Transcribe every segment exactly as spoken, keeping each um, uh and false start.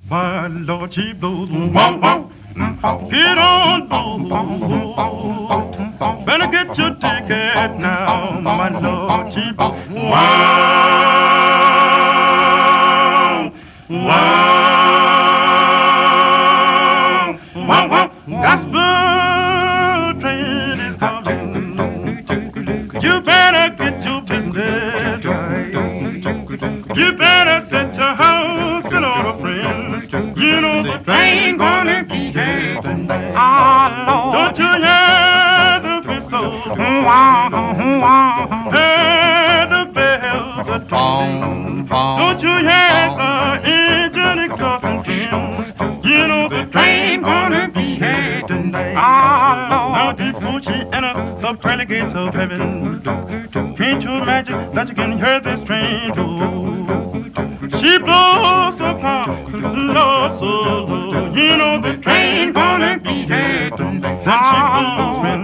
My Lord, she blows. Whoa, whoa. Get on board. Better get your ticket now. My Lord, she blows. Wow. Wow. Wow, wow. Gospel train is coming. You better get your business right. You better set your house in order, friends. You know the train gonna be here tonight. Oh, Lord. Don't you hear the whistle? Hear the bells are tolling. Don't you hear the engine exhausting friends? You know the train gonna be here tonight. Oh, Lord. Now before she enters the pearly gates of heaven, can't you imagine that you can hear this train blow? She blows so calm, Lord, so low. You know the train gonna be here tonight. Then she blows when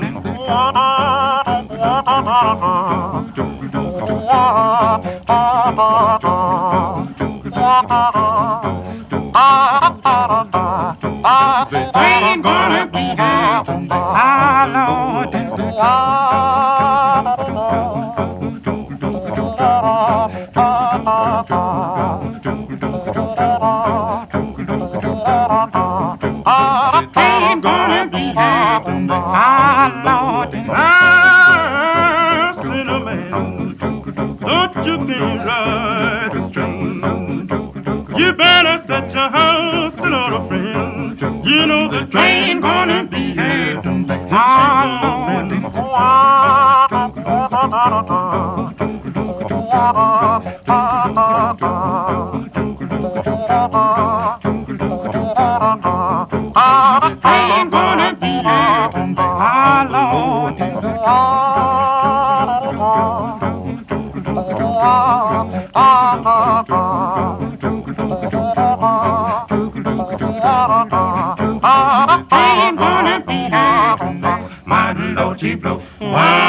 the train gonna be here tonight. Ah, Lord. I'm gonna be happy, my Lord. Ah, sinner man, don't you be right this train. You better set your house in order, friend. You know the train gonna be here tonight. My Lord. I'm gonna be here tonight, my Lord. I'm gonna be here tonight, my Lord, she blow.